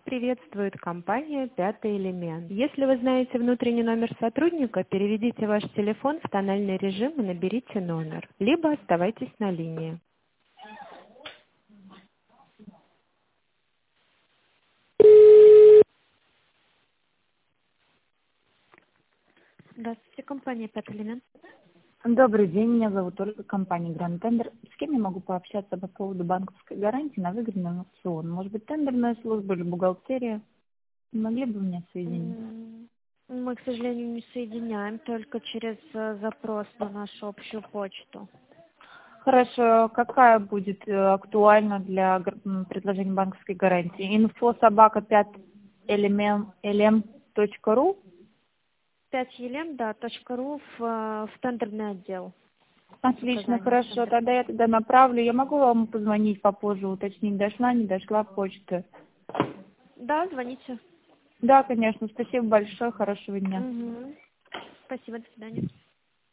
приветствует компания «Пятый элемент». Если вы знаете внутренний номер сотрудника, переведите ваш телефон в тональный режим и наберите номер, либо оставайтесь на линии. Здравствуйте, компания «Пятый элемент». Добрый день, меня зовут Ольга, компания Grand Tender. С кем я могу пообщаться по поводу банковской гарантии на выгодный аукцион? Может быть, тендерная служба или бухгалтерия? Не могли бы меня соединить? Мы, к сожалению, не соединяем, только через запрос на нашу общую почту. Хорошо, какая будет актуальна для предложения банковской гарантии? info@5elem.ru. 5elem, да, .ру в тендерный отдел. Отлично, Указание хорошо, тендер. тогда я туда направлю. Я могу вам позвонить попозже, уточнить, дошла, не дошла почта? Да, звоните. Да, конечно, спасибо большое, хорошего дня. Спасибо, до свидания.